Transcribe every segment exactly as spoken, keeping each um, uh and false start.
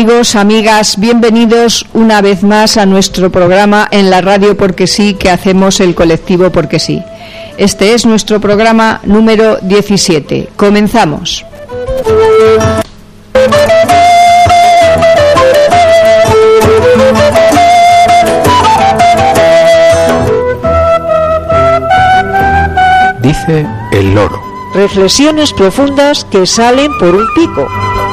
amigos, amigas, bienvenidos una vez más a nuestro programa en la radio Porque Sí, que hacemos el colectivo Porque Sí. Este es nuestro programa número diecisiete. Comenzamos. Dice el loro. Reflexiones profundas que salen por un pico.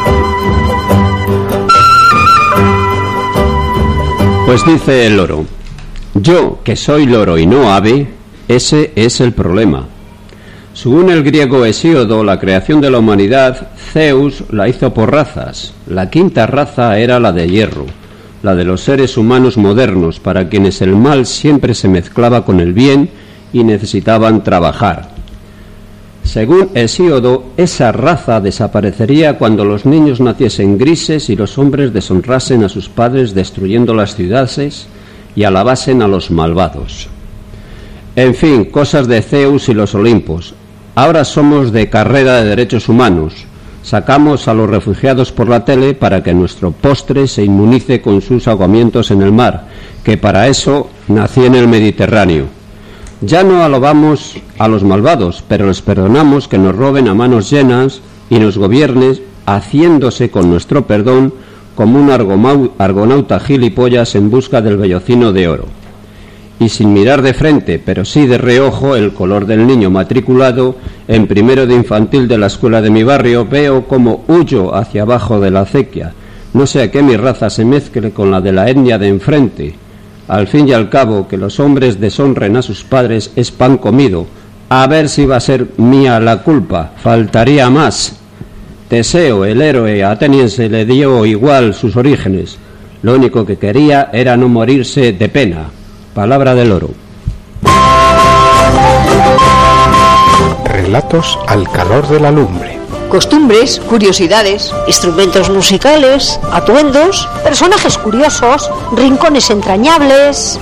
Pues dice el loro: yo, que soy loro y no ave, ese es el problema. Según el griego Hesíodo, la creación de la humanidad, Zeus la hizo por razas. La quinta raza era la de hierro, la de los seres humanos modernos, para quienes el mal siempre se mezclaba con el bien y necesitaban trabajar. Según Hesíodo, esa raza desaparecería cuando los niños naciesen grises y los hombres deshonrasen a sus padres destruyendo las ciudades y alabasen a los malvados. En fin, cosas de Zeus y los Olimpos. Ahora somos de carrera de derechos humanos. Sacamos a los refugiados por la tele para que nuestro postre se inmunice con sus ahogamientos en el mar, que para eso nací en el Mediterráneo. Ya no alabamos a los malvados, pero les perdonamos que nos roben a manos llenas y nos gobiernen haciéndose con nuestro perdón como un argonauta gilipollas en busca del vellocino de oro. Y sin mirar de frente, pero sí de reojo, el color del niño matriculado en primero de infantil de la escuela de mi barrio, veo como huyo hacia abajo de la acequia. No sea que mi raza se mezcle con la de la etnia de enfrente. Al fin y al cabo, que los hombres deshonren a sus padres es pan comido. A ver si va a ser mía la culpa, faltaría más. Teseo, el héroe ateniense, le dio igual sus orígenes. Lo único que quería era no morirse de pena. Palabra del loro. Relatos al calor de la lumbre. Costumbres, curiosidades, instrumentos musicales, atuendos, personajes curiosos, rincones entrañables.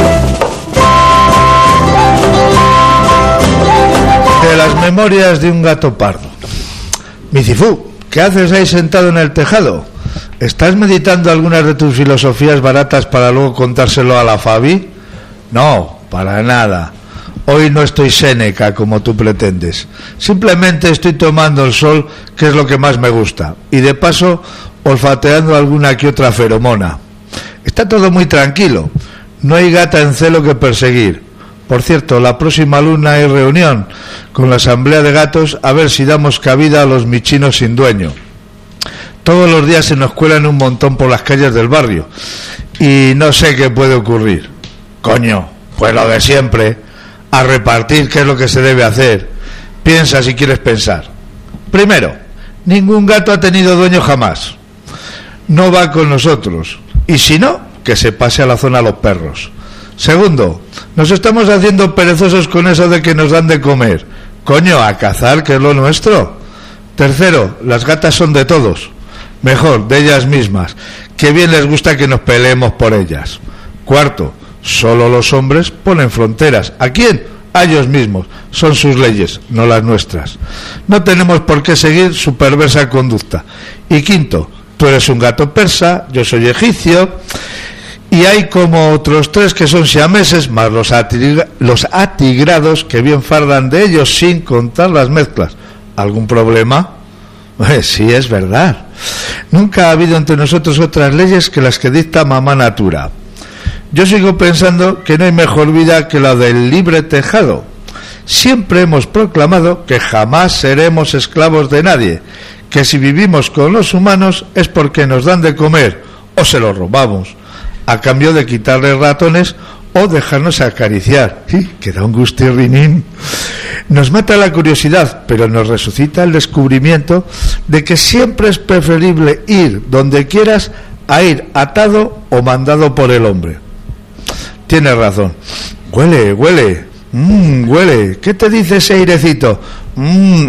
De las memorias de un gato pardo. Micifú, ¿qué haces ahí sentado en el tejado? ¿Estás meditando algunas de tus filosofías baratas para luego contárselo a la Fabi? No, para nada. Hoy no estoy Séneca como tú pretendes. Simplemente estoy tomando el sol, que es lo que más me gusta. Y de paso, olfateando alguna que otra feromona. Está todo muy tranquilo. No hay gata en celo que perseguir. Por cierto, la próxima luna hay reunión con la asamblea de gatos a ver si damos cabida a los michinos sin dueño. Todos los días se nos cuelan un montón por las calles del barrio. Y no sé qué puede ocurrir. Coño, pues lo de siempre. A repartir, qué es lo que se debe hacer. Piensa si quieres pensar. Primero, ningún gato ha tenido dueño jamás. No va con nosotros. Y si no, que se pase a la zona a los perros. Segundo, nos estamos haciendo perezosos con eso de que nos dan de comer. Coño, a cazar, que es lo nuestro. Tercero, las gatas son de todos. Mejor, de ellas mismas. Qué bien les gusta que nos peleemos por ellas. Cuarto, solo los hombres ponen fronteras. ¿A quién? A ellos mismos. Son sus leyes, no las nuestras. No tenemos por qué seguir su perversa conducta. Y quinto, tú eres un gato persa, yo soy egipcio, y hay como otros tres que son siameses, más los, atigra- los atigrados que bien fardan de ellos sin contar las mezclas. ¿Algún problema? Pues sí, es verdad. Nunca ha habido entre nosotros otras leyes que las que dicta mamá natura. Yo sigo pensando que no hay mejor vida que la del libre tejado. Siempre hemos proclamado que jamás seremos esclavos de nadie, que si vivimos con los humanos es porque nos dan de comer o se los robamos, a cambio de quitarles ratones o dejarnos acariciar. ¡Sí, que da un gustirrinín! Nos mata la curiosidad, pero nos resucita el descubrimiento de que siempre es preferible ir donde quieras a ir atado o mandado por el hombre. Tienes razón. Huele, huele. Mmm, huele. ¿Qué te dice ese airecito? Mmm,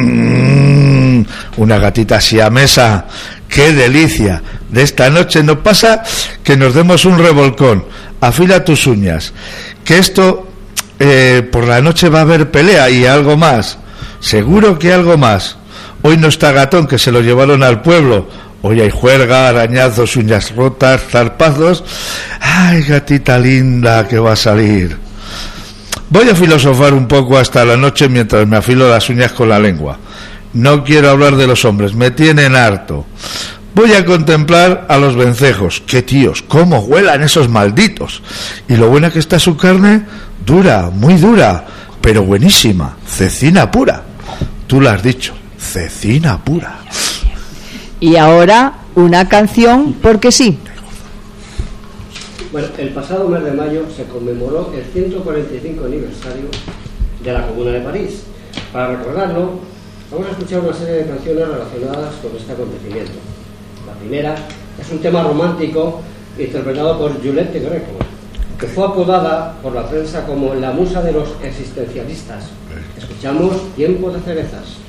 mmm, una gatita siamesa. ¡Qué delicia! De esta noche no pasa que nos demos un revolcón. Afila tus uñas. Que esto, eh, por la noche va a haber pelea y algo más. Seguro que algo más. Hoy no está Gatón, que se lo llevaron al pueblo. Hoy hay juerga, arañazos, uñas rotas, zarpazos. Ay, gatita linda que va a salir. Voy a filosofar un poco hasta la noche mientras me afilo las uñas con la lengua. No quiero hablar de los hombres, me tienen harto. Voy a contemplar a los vencejos. ¡Qué tíos! ¡Cómo huelan esos malditos! Y lo buena que está su carne, dura, muy dura, pero buenísima. Cecina pura. Tú lo has dicho, cecina pura. Y ahora una canción, porque sí. Bueno, el pasado mes de mayo se conmemoró el ciento cuarenta y cinco aniversario de la Comuna de París. Para recordarlo, vamos a escuchar una serie de canciones relacionadas con este acontecimiento. La primera es un tema romántico interpretado por Juliette Greco, que fue apodada por la prensa como la musa de los existencialistas. Escuchamos Tiempo de cerezas.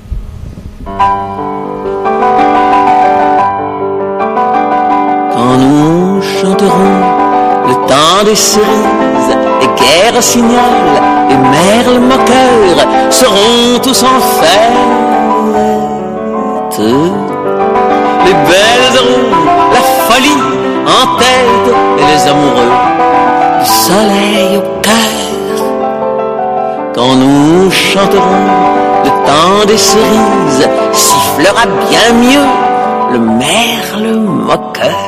Quand nous chanterons le temps des cerises, et guerre signale, et merle moqueur seront tous en fête. Les belles roues, la folie en tête, et les amoureux du soleil au cœur. Quand nous chanterons le temps des cerises, sifflera bien mieux le merle moqueur.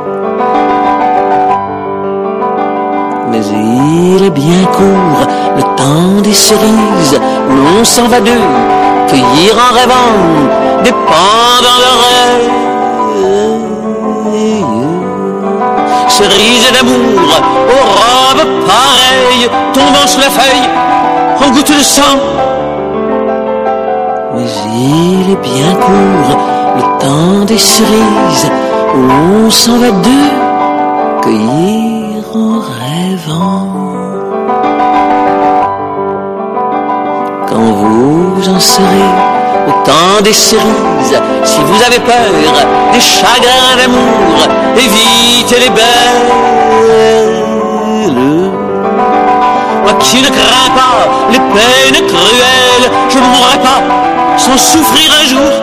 Mais il est bien court le temps des cerises, où l'on s'en va d'eux, cueillir en rêvant des pendants d'oreilles. Cerises d'amour, aux robes pareilles, tombant sur la feuille, en gouttes de sang. Mais il est bien court le temps des cerises, où l'on s'en va d'eux, cueillir en rêvant. Quand vous en serez au temps des cerises, si vous avez peur des chagrins d'amour, évitez les belles. Moi qui ne crains pas les peines cruelles, je ne mourrai pas sans souffrir un jour.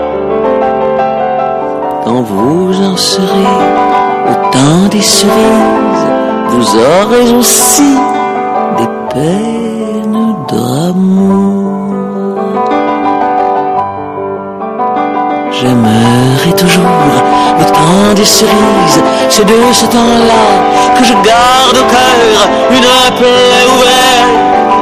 Quand vous en serez au temps des cerises, vous aurez aussi des peines d'amour. J'aimerai toujours le temps des cerises, c'est de ce temps-là que je garde au cœur une plaie ouverte.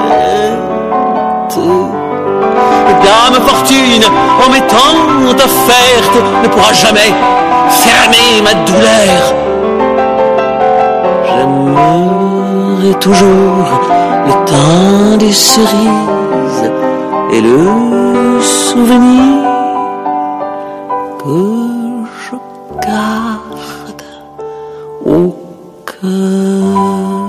Dame fortune, en m'étant offerte, ne pourra jamais fermer ma douleur. J'aimerai toujours le temps des cerises et le souvenir que je garde au cœur.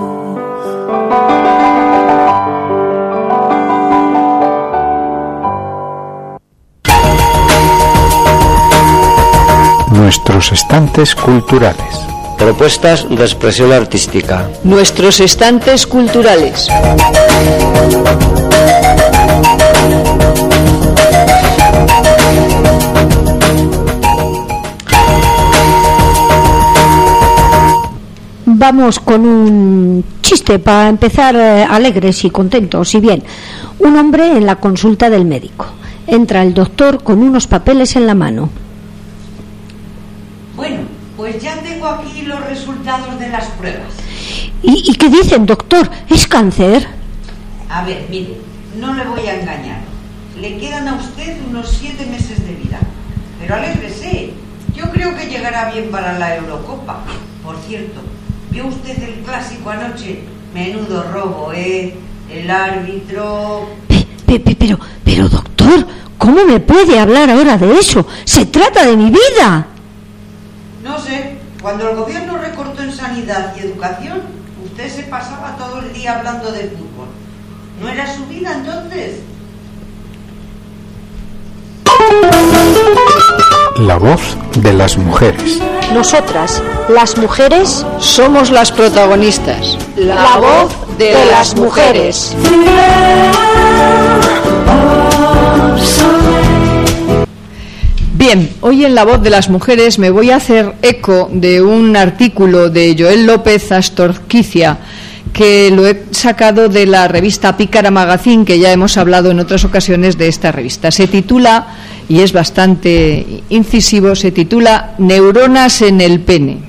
Nuestros estantes culturales. Propuestas de expresión artística. Nuestros estantes culturales. Vamos con un chiste para empezar eh, alegres y contentos. Y bien, un hombre en la consulta del médico. Entra el doctor con unos papeles en la mano. Bueno, pues ya tengo aquí los resultados de las pruebas. ¿Y, y qué dicen, doctor? ¿Es cáncer? A ver, mire, no le voy a engañar. Le quedan a usted unos siete meses de vida. Pero alégrese, yo creo que llegará bien para la Eurocopa. Por cierto, ¿vio usted el clásico anoche? Menudo robo, ¿eh? El árbitro... Pe, pe, pero, pero, doctor, ¿cómo me puede hablar ahora de eso? ¡Se trata de mi vida! No sé, cuando el gobierno recortó en sanidad y educación, usted se pasaba todo el día hablando de fútbol. ¿No era su vida entonces? La voz de las mujeres. Nosotras, las mujeres, Somos las protagonistas. La, la voz de, de las mujeres. Bien, hoy en La Voz de las Mujeres me voy a hacer eco de un artículo de Joel López Astorquicia, que lo he sacado de la revista Pícara Magazine, que ya hemos hablado en otras ocasiones de esta revista. Se titula, y es bastante incisivo, se titula Neuronas en el pene.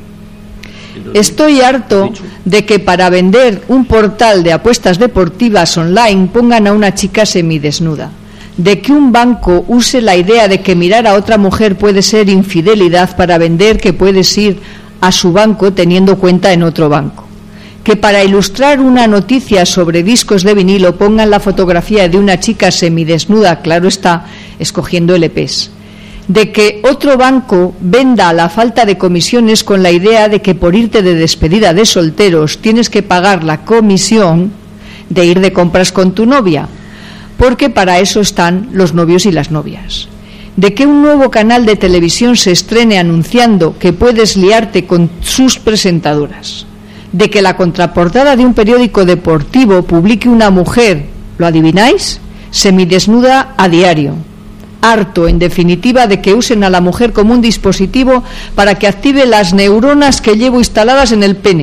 Estoy harto de que para vender un portal de apuestas deportivas online pongan a una chica semidesnuda, de que un banco use la idea de que mirar a otra mujer puede ser infidelidad para vender que puedes ir a su banco teniendo cuenta en otro banco, que para ilustrar una noticia sobre discos de vinilo pongan la fotografía de una chica semidesnuda, claro está, escogiendo L Pes, de que otro banco venda la falta de comisiones con la idea de que por irte de despedida de solteros tienes que pagar la comisión de ir de compras con tu novia, porque para eso están los novios y las novias, de que un nuevo canal de televisión se estrene anunciando que puedes liarte con sus presentadoras, de que la contraportada de un periódico deportivo publique una mujer, ¿lo adivináis?, semidesnuda a diario. Harto, en definitiva, de que usen a la mujer como un dispositivo para que active las neuronas que llevo instaladas en el pene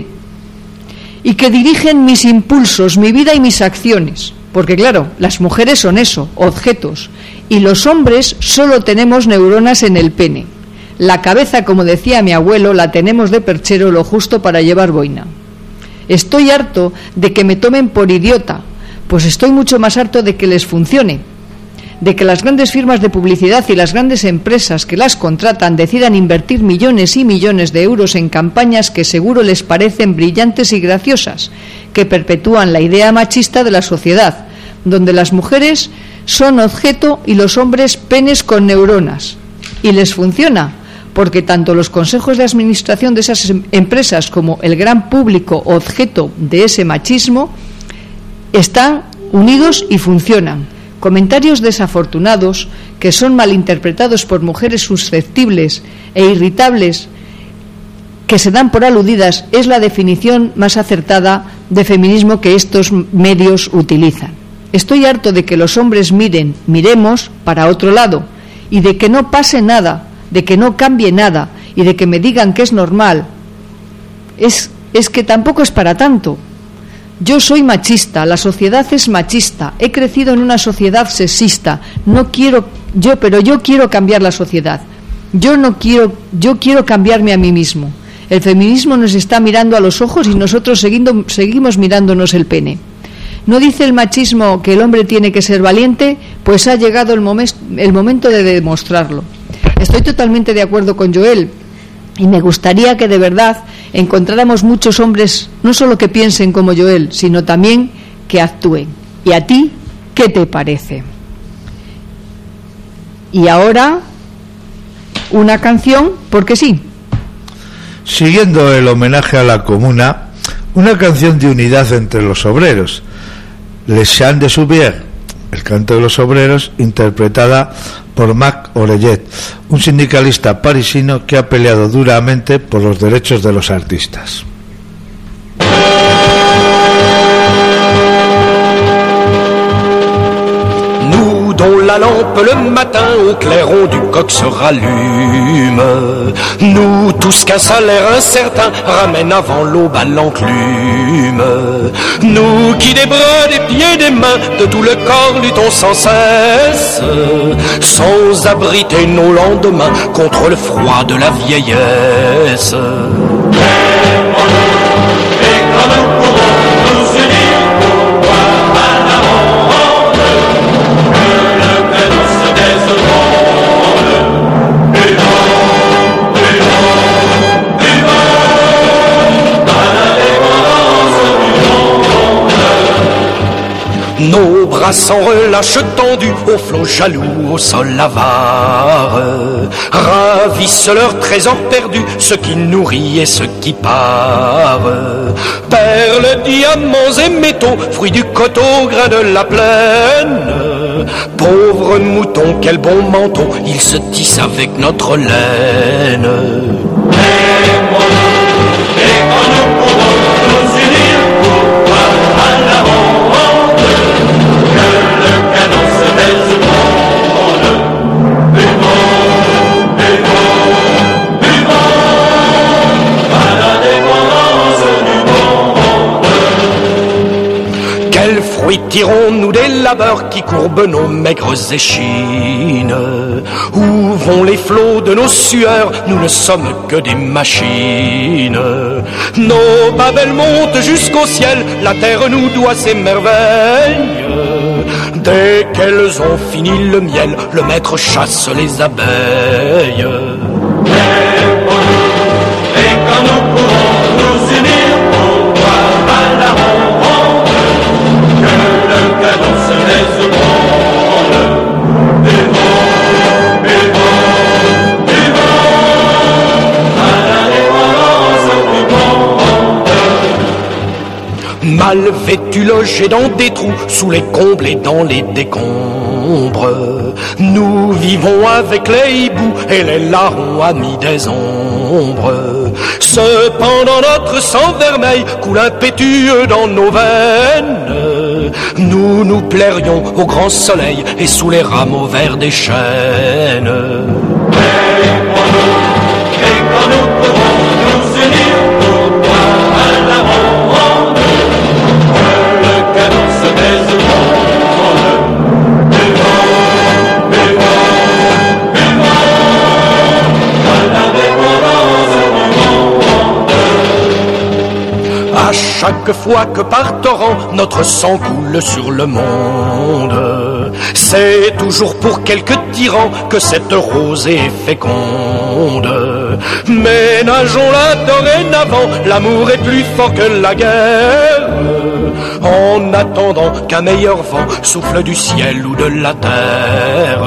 y que dirigen mis impulsos, mi vida y mis acciones, porque claro, las mujeres son eso, objetos, y los hombres solo tenemos neuronas en el pene. La cabeza, como decía mi abuelo, la tenemos de perchero, lo justo para llevar boina. Estoy harto de que me tomen por idiota, pues estoy mucho más harto de que les funcione, de que las grandes firmas de publicidad y las grandes empresas que las contratan decidan invertir millones y millones de euros en campañas que seguro les parecen brillantes y graciosas, que perpetúan la idea machista de la sociedad, donde las mujeres son objeto y los hombres penes con neuronas. Y les funciona, porque tanto los consejos de administración de esas empresas como el gran público objeto de ese machismo están unidos y funcionan. Comentarios desafortunados que son malinterpretados por mujeres susceptibles e irritables que se dan por aludidas es la definición más acertada de feminismo que estos medios utilizan. Estoy harto de que los hombres miren, miremos para otro lado y de que no pase nada, de que no cambie nada y de que me digan que es normal. Es, es que tampoco es para tanto. Yo soy machista, la sociedad es machista, he crecido en una sociedad sexista, no quiero, yo, pero yo quiero cambiar la sociedad, yo no quiero, yo quiero cambiarme a mí mismo. El feminismo nos está mirando a los ojos y nosotros seguindo, seguimos mirándonos el pene. ¿No dice el machismo que el hombre tiene que ser valiente? Pues ha llegado el, momen, el momento de demostrarlo. Estoy totalmente de acuerdo con Joel. Y me gustaría que de verdad encontráramos muchos hombres, no solo que piensen como Joel, sino también que actúen. ¿Y a ti qué te parece? Y ahora, una canción, porque sí. Siguiendo el homenaje a la Comuna, una canción de unidad entre los obreros, Les Chants de Souvier, el canto de los obreros, interpretada por Mac Orellet, un sindicalista parisino que ha peleado duramente por los derechos de los artistas. Nous dont la lampe le matin au clairon du coq se rallume, nous tous qu'un salaire incertain ramène avant l'aube à l'enclume, nous qui des bras, des pieds, des mains, de tout le corps luttons sans cesse, sans abriter nos lendemains contre le froid de la vieillesse. Et quand nous pourrons nous unir pour voir à la ronde que le canon se désonde, vivons, vivons, vivons dans l'indépendance du monde. Nos bras sans relâche tendus aux flots jaloux, au sol avare, ravissent leurs trésors perdus, ce qui nourrit et ce qui part. Perles, diamants et métaux, fruits du coteau, grains de la plaine. Pauvres moutons, quel bon manteau, ils se tissent avec notre laine. Et moi, et quand nous pourrons nous unir pour voir à la ronde que le canon se désonde, vivons, tirons-nous des labeurs qui courbent nos maigres échines? Où vont les flots de nos sueurs? Nous ne sommes que des machines. Nos babelles montent jusqu'au ciel, la terre nous doit ses merveilles. Dès qu'elles ont fini le miel, le maître chasse les abeilles. Et quand nous pourrons nous unir pour voir à la ronde, que le canon se laisse au monde. Du vent, du vent, du vent, à l'indépendance du monde. Mal vêtus, logés dans des trous, sous les combles et dans les décombres, nous vivons avec les hiboux et les larrons amis des ombres. Cependant notre sang vermeil coule impétueux dans nos veines. Nous nous plairions au grand soleil et sous les rameaux verts des chênes. Et pour nous, et quand nous pourrons nous unir pour voir à la ronde, que le canon se baise au monde. Du vent, du vent, du vent, à l'indépendance du monde. À chaque fois que par torrent notre sang coule sur le monde, c'est toujours pour quelques tyrans que cette rosée est féconde. Ménageons-la dorénavant, l'amour est plus fort que la guerre, en attendant qu'un meilleur vent souffle du ciel ou de la terre.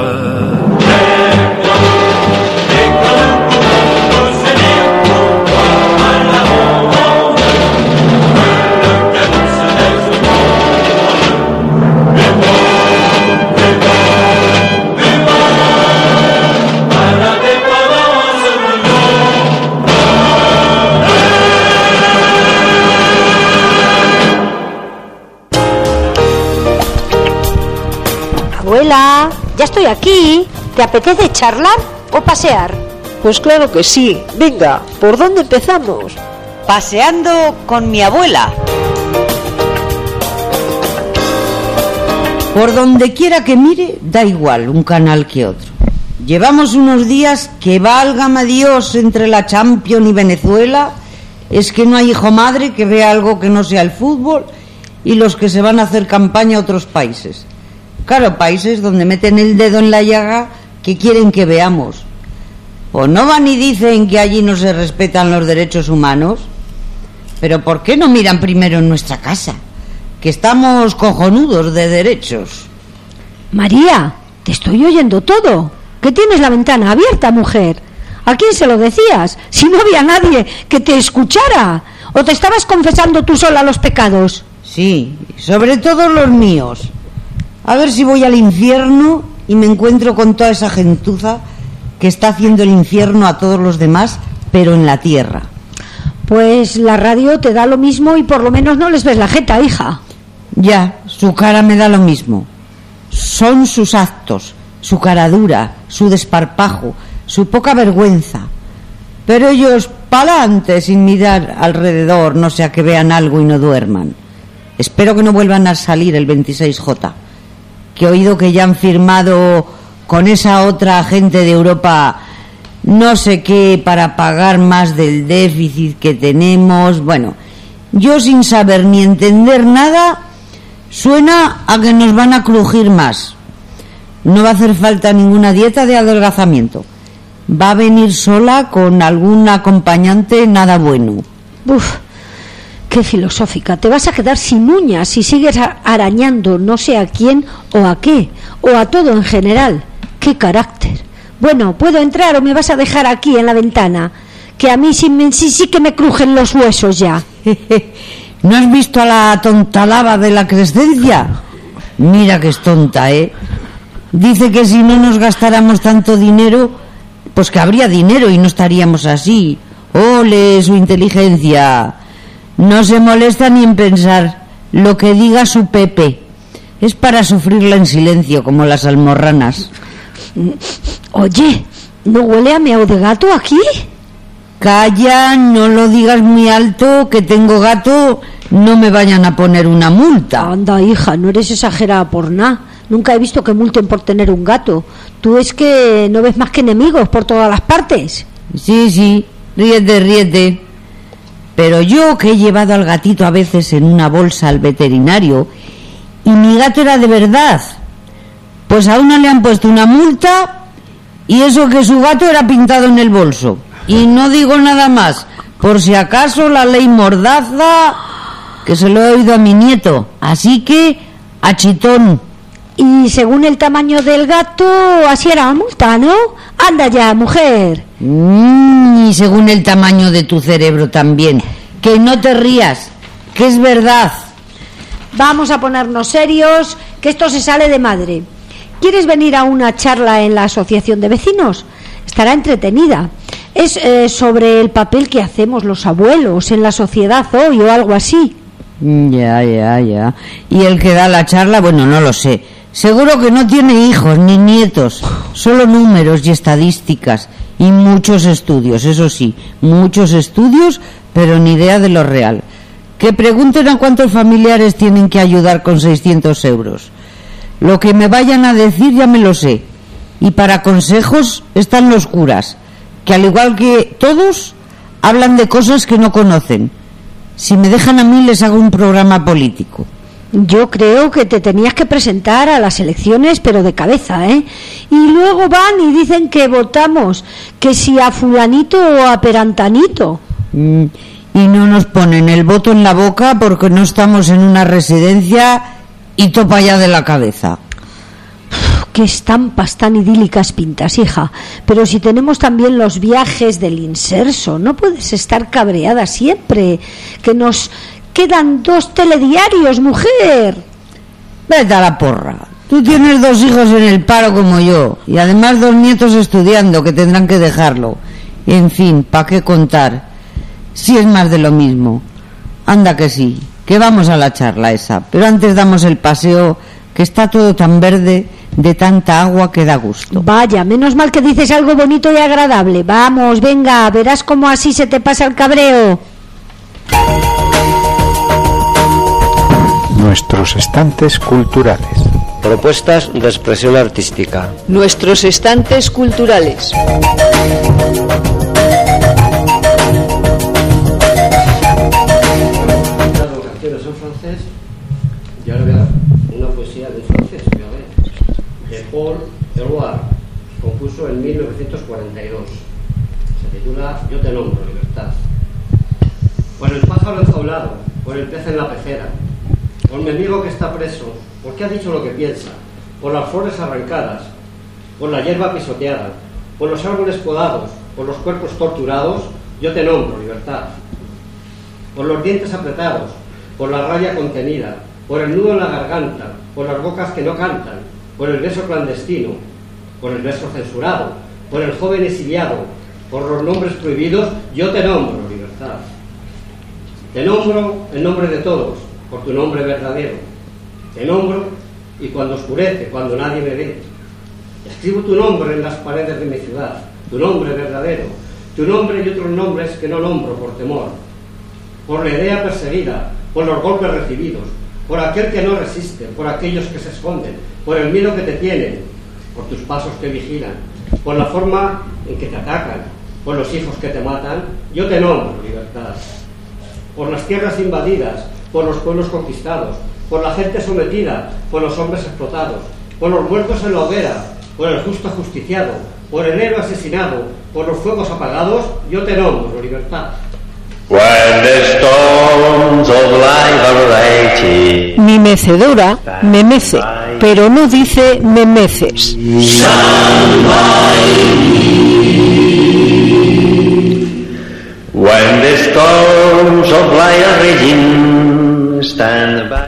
Abuela, ya estoy aquí. ¿Te apetece charlar o pasear? Pues claro que sí. Venga, ¿por dónde empezamos? Paseando con mi abuela. Por donde quiera que mire, da igual un canal que otro. Llevamos unos días que válgame Dios entre la Champions y Venezuela. Es que no hay hijo madre que vea algo que no sea el fútbol y los que se van a hacer campaña a otros países. Claro, países donde meten el dedo en la llaga que quieren que veamos. ¿O no van y dicen que allí no se respetan los derechos humanos? Pero ¿por qué no miran primero en nuestra casa? Que estamos cojonudos de derechos. María, te estoy oyendo todo. ¿Que tienes la ventana abierta, mujer? ¿A quién se lo decías? Si no había nadie que te escuchara. ¿O te estabas confesando tú sola los pecados? Sí, sobre todo los míos. A ver si voy al infierno y me encuentro con toda esa gentuza que está haciendo el infierno a todos los demás, pero en la tierra. Pues la radio te da lo mismo y por lo menos no les ves la jeta, hija. Ya, su cara me da lo mismo. Son sus actos, su cara dura, su desparpajo, su poca vergüenza. Pero ellos pa'lante sin mirar alrededor, no sea que vean algo y no duerman. Espero que no vuelvan a salir el veintiséis J, que he oído que ya han firmado con esa otra gente de Europa no sé qué para pagar más del déficit que tenemos. Bueno, yo sin saber ni entender nada, suena a que nos van a crujir más. No va a hacer falta ninguna dieta de adelgazamiento. Va a venir sola con algún acompañante nada bueno. Uf, qué filosófica. Te vas a quedar sin uñas si sigues arañando no sé a quién o a qué, o a todo en general. ¡Qué carácter! Bueno, ¿puedo entrar o me vas a dejar aquí en la ventana? Que a mí sí, me, sí, sí que me crujen los huesos ya. ¿No has visto a la tontalaba de la Crescencia? Mira que es tonta, ¿eh? Dice que si no nos gastáramos tanto dinero, pues que habría dinero y no estaríamos así. ¡Ole, su inteligencia! No se molesta ni en pensar lo que diga su Pepe. Es para sufrirla en silencio, como las almorranas. Oye, ¿no huele a meao de gato aquí? Calla, no lo digas muy alto, que tengo gato no me vayan a poner una multa. Anda, hija, no eres exagerada por nada. Nunca he visto que multen por tener un gato. Tú es que no ves más que enemigos por todas las partes. Sí, sí, ríete, ríete. Pero yo, que he llevado al gatito a veces en una bolsa al veterinario, y mi gato era de verdad, pues a una le han puesto una multa, y eso que su gato era pintado en el bolso. Y no digo nada más, por si acaso la ley Mordaza, que se lo he oído a mi nieto. Así que, a chitón. Y según el tamaño del gato, así era la multa, ¿no? Anda ya, mujer. Mm, y según el tamaño de tu cerebro también. Que no te rías, que es verdad. Vamos a ponernos serios, que esto se sale de madre. ¿Quieres venir a una charla en la asociación de vecinos? Estará entretenida. Es eh, sobre el papel que hacemos los abuelos en la sociedad hoy o algo así. Ya, ya, ya. Y el que da la charla, bueno, no lo sé. Seguro que no tiene hijos ni nietos, solo números y estadísticas y muchos estudios, eso sí, muchos estudios, pero ni idea de lo real. Que pregunten a cuántos familiares tienen que ayudar con seiscientos euros. Lo que me vayan a decir ya me lo sé. Y para consejos están los curas, que al igual que todos, hablan de cosas que no conocen. Si me dejan a mí les hago un programa político. Yo creo que te tenías que presentar a las elecciones, pero de cabeza, ¿eh? Y luego van y dicen que votamos, que si a fulanito o a perantanito. Mm, y no nos ponen el voto en la boca porque no estamos en una residencia y topa allá de la cabeza. Qué estampas tan idílicas pintas, hija. Pero si tenemos también los viajes del inserso, no puedes estar cabreada siempre. Que nos quedan dos telediarios, mujer. Vete a la porra. Tú tienes dos hijos en el paro como yo. Y además dos nietos estudiando que tendrán que dejarlo. En fin, ¿para qué contar? Si es más de lo mismo. Anda que sí, que vamos a la charla esa. Pero antes damos el paseo, que está todo tan verde, de tanta agua que da gusto. Vaya, menos mal que dices algo bonito y agradable. Vamos, venga, verás cómo así se te pasa el cabreo. Nuestros estantes culturales. Propuestas de expresión artística. Nuestros estantes culturales. Canciones en francés, y ahora voy a dar una poesía de francés, voy a ver, de Paul Éluard, compuso en mil novecientos cuarenta y dos. Se titula Yo te nombro, libertad. Por el pájaro enjaulado, por el pez en la pecera, por mi amigo que está preso, porque ha dicho lo que piensa, por las flores arrancadas, por la hierba pisoteada, por los árboles podados, por los cuerpos torturados, yo te nombro, libertad. Por los dientes apretados, por la rabia contenida, por el nudo en la garganta, por las bocas que no cantan, por el beso clandestino, por el beso censurado, por el joven exiliado, por los nombres prohibidos, yo te nombro, libertad. Te nombro en nombre de todos, por tu nombre verdadero. Te nombro y cuando oscurece, cuando nadie me ve, escribo tu nombre en las paredes de mi ciudad, tu nombre verdadero, tu nombre y otros nombres que no nombro por temor, por la idea perseguida, por los golpes recibidos, por aquel que no resiste, por aquellos que se esconden, por el miedo que te tienen, por tus pasos que vigilan, por la forma en que te atacan, por los hijos que te matan, yo te nombro, libertad. Por las tierras invadidas, por los pueblos conquistados, por la gente sometida, por los hombres explotados, por los muertos en la hoguera, por el justo ajusticiado, por el héroe asesinado, por los fuegos apagados, yo te nombro, libertad. When the storms of life are raging, Mi mecedora me mece, pero no dice me meces. when the storms of life are raging, stand by.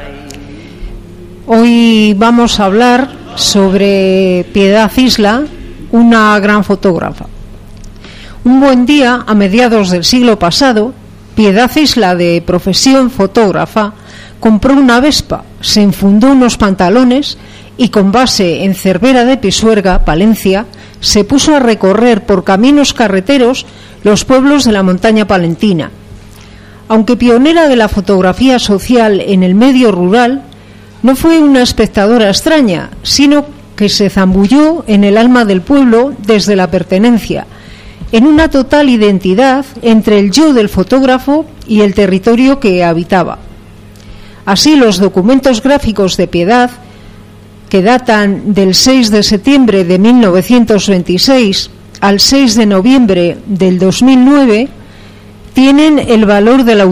Hoy vamos a hablar sobre Piedad Isla, una gran fotógrafa. Un buen día, a mediados del siglo pasado, Piedad Isla, de profesión fotógrafa, compró una Vespa, se enfundó unos pantalones y con base en Cervera de Pisuerga, Palencia, se puso a recorrer por caminos carreteros los pueblos de la montaña palentina. Aunque pionera de la fotografía social en el medio rural, no fue una espectadora extraña, sino que se zambulló en el alma del pueblo desde la pertenencia, en una total identidad entre el yo del fotógrafo y el territorio que habitaba. Así, los documentos gráficos de Piedad, que datan del seis de septiembre de mil novecientos veintiséis al seis de noviembre del dos mil nueve, tienen el valor de la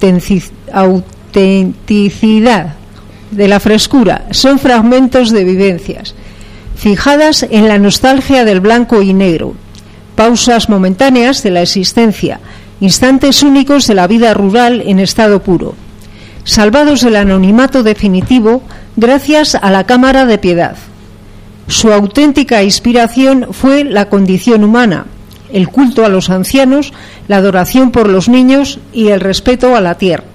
autenticidad, de la frescura. Son fragmentos de vivencias, fijadas en la nostalgia del blanco y negro, pausas momentáneas de la existencia, instantes únicos de la vida rural en estado puro, salvados del anonimato definitivo gracias a la cámara de Piedad. Su auténtica inspiración fue la condición humana, el culto a los ancianos, la adoración por los niños y el respeto a la tierra.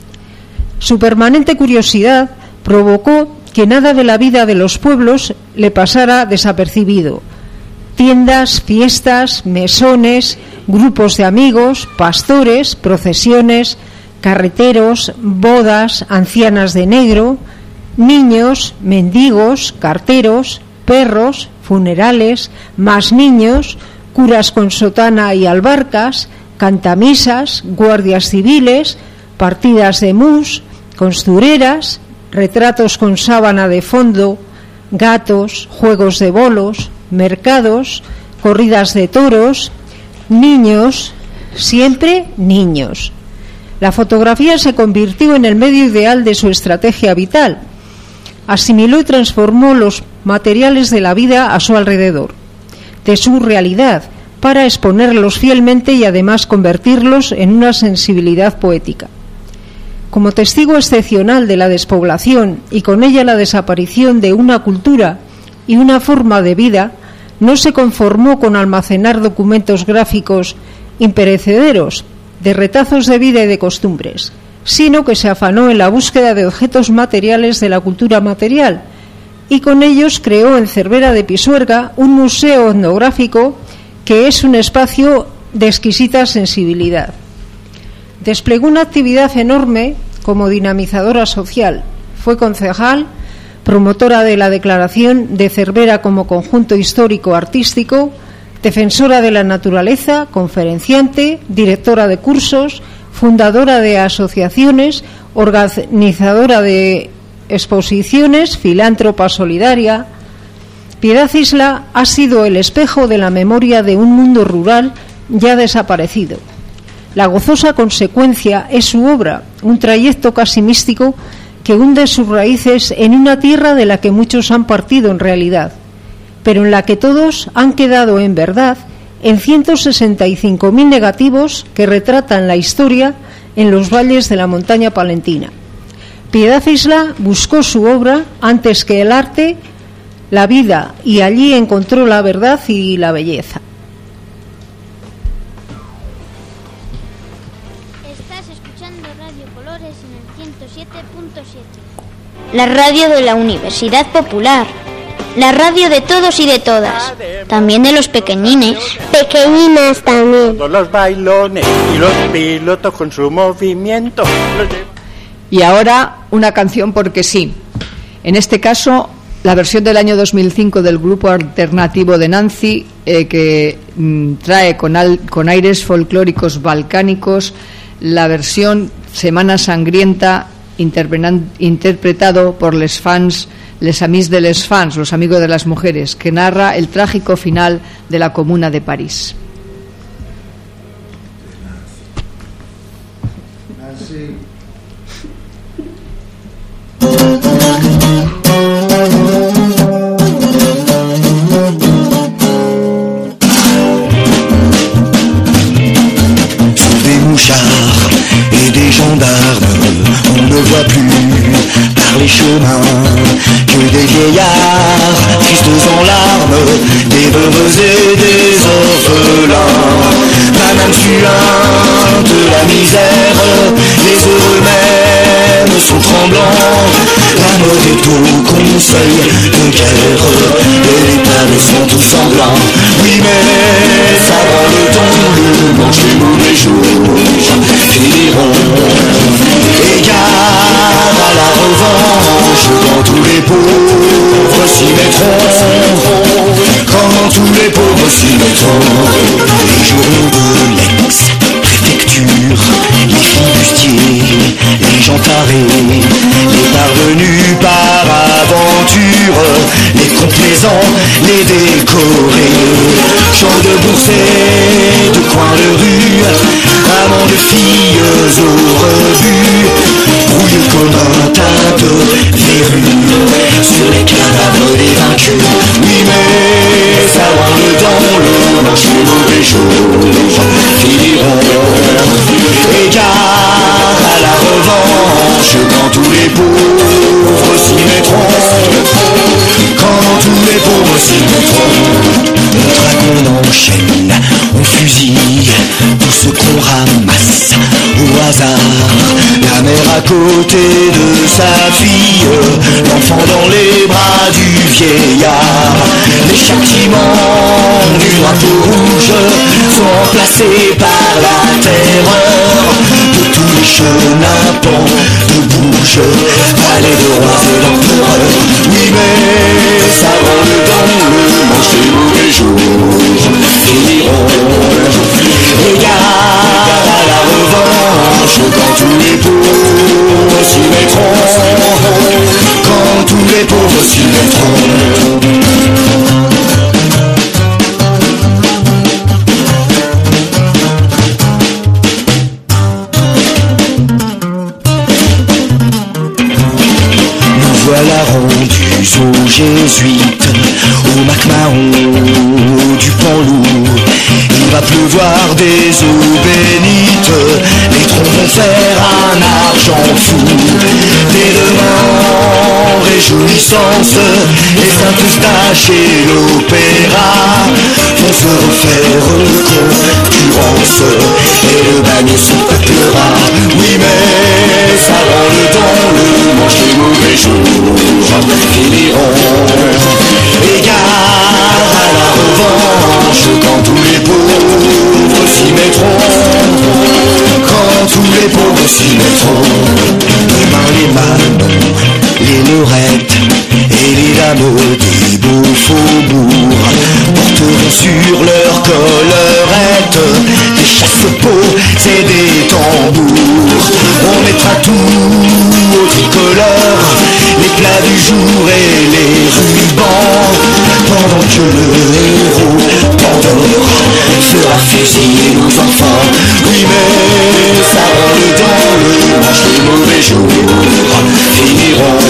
Su permanente curiosidad provocó que nada de la vida de los pueblos le pasara desapercibido. Tiendas, fiestas, mesones, grupos de amigos, pastores, procesiones, carreteros, bodas, ancianas de negro, niños, mendigos, carteros, perros, funerales, más niños, curas con sotana y albarcas, cantamisas, guardias civiles, partidas de mus, costureras, retratos con sábana de fondo, gatos, juegos de bolos, mercados, corridas de toros, niños, siempre niños. La fotografía se convirtió en el medio ideal de su estrategia vital. Asimiló y transformó los materiales de la vida a su alrededor, de su realidad, para exponerlos fielmente y además convertirlos en una sensibilidad poética. Como testigo excepcional de la despoblación y con ella la desaparición de una cultura y una forma de vida, no se conformó con almacenar documentos gráficos imperecederos de retazos de vida y de costumbres, sino que se afanó en la búsqueda de objetos materiales de la cultura material, y con ellos creó en Cervera de Pisuerga un museo etnográfico que es un espacio de exquisita sensibilidad. Desplegó una actividad enorme como dinamizadora social. Fue concejal, promotora de la declaración de Cervera como conjunto histórico-artístico, defensora de la naturaleza, conferenciante, directora de cursos, fundadora de asociaciones, organizadora de exposiciones, filántropa solidaria. Piedad Isla ha sido el espejo de la memoria de un mundo rural ya desaparecido. La gozosa consecuencia es su obra, un trayecto casi místico que hunde sus raíces en una tierra de la que muchos han partido en realidad, pero en la que todos han quedado en verdad en ciento sesenta y cinco mil negativos que retratan la historia en los valles de la montaña palentina. Piedad Isla buscó su obra antes que el arte, la vida, y allí encontró la verdad y la belleza. Estás escuchando Radio Colores en el ciento siete punto siete. La radio de la Universidad Popular. La radio de todos y de todas. También de los pequeñines. Pequeñinas también. Todos los bailones y los pilotos con su movimiento. Y ahora una canción porque sí. En este caso, la versión del año dos mil cinco del grupo alternativo de Nancy, eh, que mm, trae con, al, con aires folclóricos balcánicos la versión Semana Sangrienta, interpretado por les fans, les amis de les fans, los amigos de las mujeres, que narra el trágico final de la Comuna de París. Nancy. Des mouchards et des gendarmes, on ne voit plus par les chemins que des vieillards tristes en larmes, des veuves et des orphelins. Madame Suin de la misère, les heureux mêmes sont tremblants. La mode est au conseil de guerre, et les tables sont tous sanglants. Oui mais ça rend le temps, le manger mauvais jours, finiront soirées, les parvenus par aventure, les complaisants, les décorés, chants de bourset, de coins de rue, amants de filles au rebut, brouilleux comme un tas de verrues sur les cadavres des vaincus. Oui, mais ça rentre dans le manche, les mauvais jours finiront. Égard à la revanche, quand tous les pauvres s'y mettront, quand tous les pauvres s'y mettront, on traque, on enchaîne, on fusille tout ce qu'on ramasse au hasard. La mère à côté de sa fille, l'enfant dans les bras du vieillard. Les châtiments du drapeau rouge sont remplacés par la terreur de tous les chenapans de bouge, palais de rois et d'empereurs. Oui, mais ça rentre dans le manche, les mauvais jours finiront. Regarde à la revanche, quand tous les pauvres s'y mettront, quand tous les pauvres s'y mettront. Voilà rendus aux jésuites, au MacMahon, au Dupanloup. Il va pleuvoir des eaux bénites, les troncs vont faire un argent fou. Dès demain, réjouissance, les saints Eustache et l'opéra vont se refaire concurrence, et le bagne se peuplera. Oui, mais ça rentre dans le manche, les mauvais jours finiront. Égard à la revanche, quand tous les pauvres s'y mettront, quand tous les pauvres s'y mettront. Demain les Manons, les Lorettes et les dames des beaux faubourgs porteront sur leur collerette des chasse-peaux et des tambours. On mettra tout au tricolore, les plats du jour et les rubans, pendant que le héros Pandore fera fusiller nos enfants. Oui, mais ça rentre dans le manche, les mauvais jours finiront.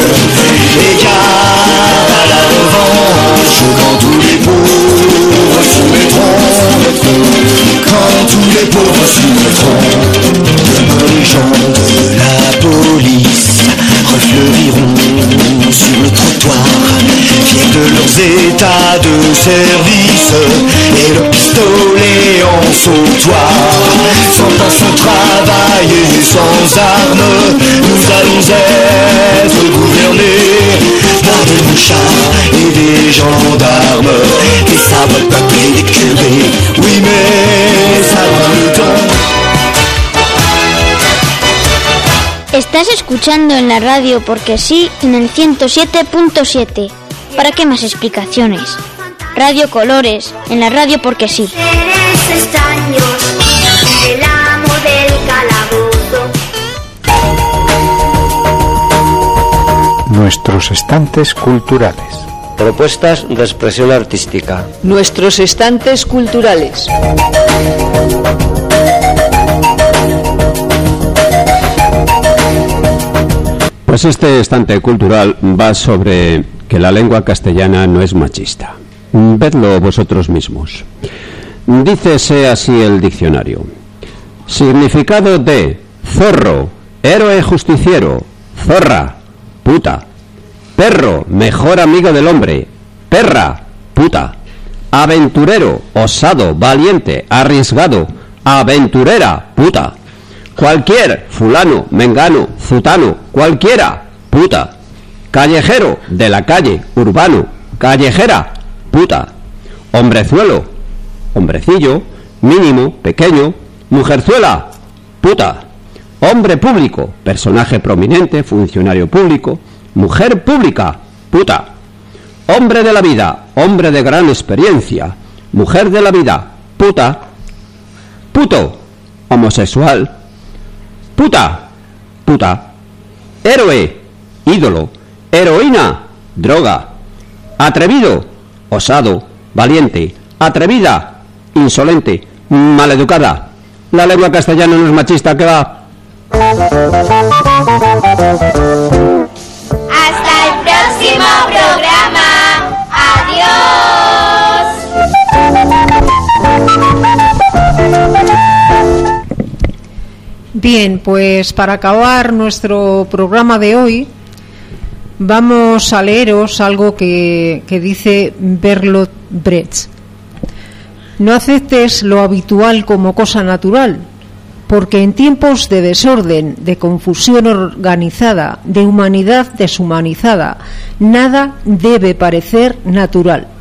Égard à la revanche, quand tous les pauvres s'y mettront, quand tous les pauvres s'y mettront. Demain les gens de la police refleuriront sur le trottoir, fiers de leurs états de service, et le pistolet en sautoir. Sans pain, sans travail et sans armes, nous allons être gouvernés par des mouchards et des gendarmes, des sabres peuplés, des curés. Oui, mais ça va le temps. Estás escuchando en la radio porque sí, en el ciento siete punto siete. ¿Para qué más explicaciones? Radio Colores, en la radio porque sí. Seres extraños, el amo del calabozo. Nuestros estantes culturales. Propuestas de expresión artística. Nuestros estantes culturales. Pues este estante cultural va sobre que la lengua castellana no es machista. Vedlo vosotros mismos. Dícese así el diccionario. Significado de zorro, héroe justiciero, zorra, puta. Perro, mejor amigo del hombre, perra, puta. Aventurero, osado, valiente, arriesgado, aventurera, puta. Cualquier, fulano, mengano, zutano, cualquiera, puta. Callejero, de la calle, urbano, callejera, puta. Hombrezuelo, hombrecillo, mínimo, pequeño, mujerzuela, puta. Hombre público, personaje prominente, funcionario público, mujer pública, puta. Hombre de la vida, hombre de gran experiencia, mujer de la vida, puta. Puto, homosexual, puta, puta. héroe, ídolo, heroína, droga, atrevido, osado, valiente, atrevida, insolente, maleducada. La lengua castellana no es machista, ¿qué va? Hasta el próximo programa. Adiós. Bien, pues para acabar nuestro programa de hoy, vamos a leeros algo que, que dice Bertolt Brecht. No aceptes lo habitual como cosa natural, porque en tiempos de desorden, de confusión organizada, de humanidad deshumanizada, nada debe parecer natural.